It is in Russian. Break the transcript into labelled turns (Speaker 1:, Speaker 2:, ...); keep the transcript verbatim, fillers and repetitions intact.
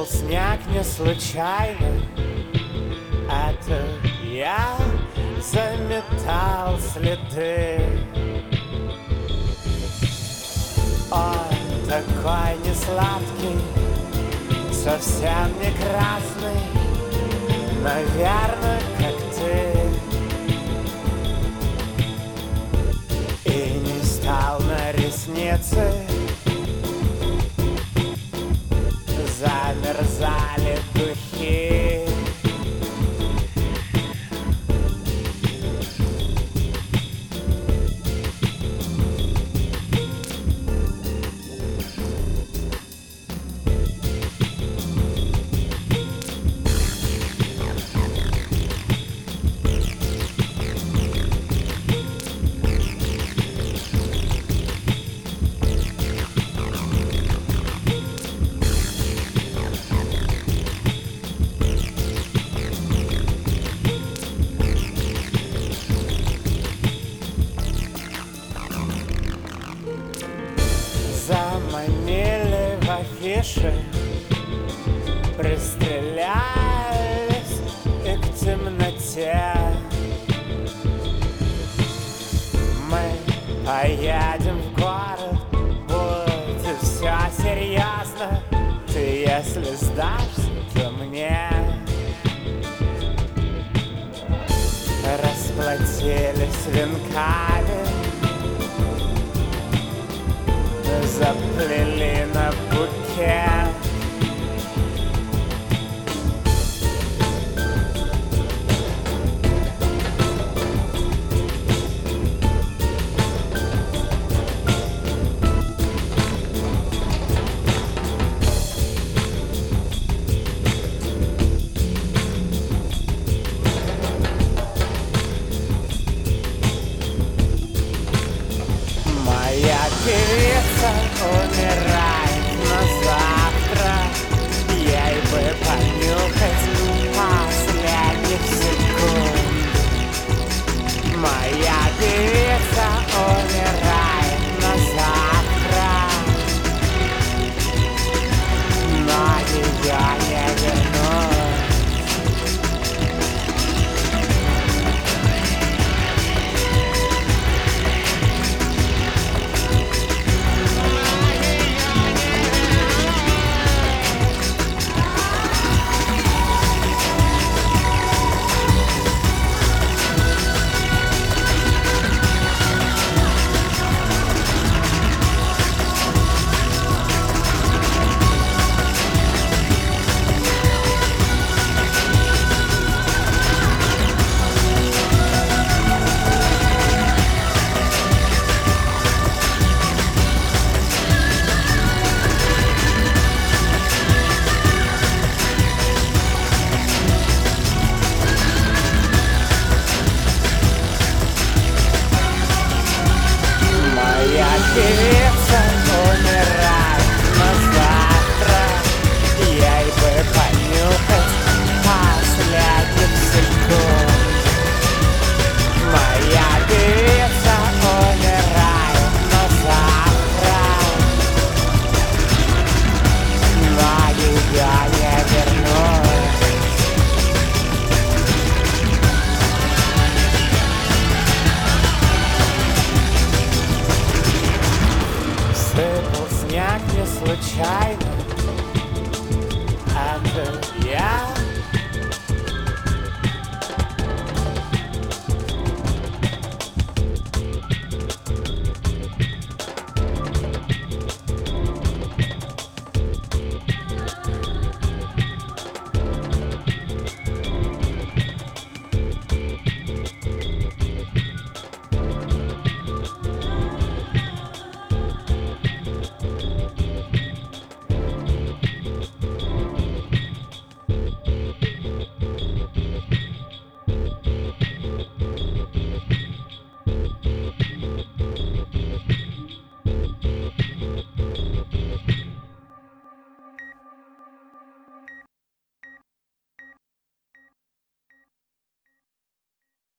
Speaker 1: Сыпал снег не случайно, это я заметал следы. Он такой несладкий, совсем не красный, наверное, как ты. И не стал на ресницы, замерзали духи. Заманили в афиши, пристрелялись и к темноте. Мы поедем в город, будет все серьезно. Ты если сдашься, то мне расплатились венками, заплели на букет. Моя певица умирает на завтра, ей бы понюхать последних секунд. Моя певица умирает на завтра, но ее не вернуть. Певица умирает на завтра, ей бы понюхать последних секунд. Моя певица умирает на завтра, но ее не вернуть. Сыпал снег не случайно, это я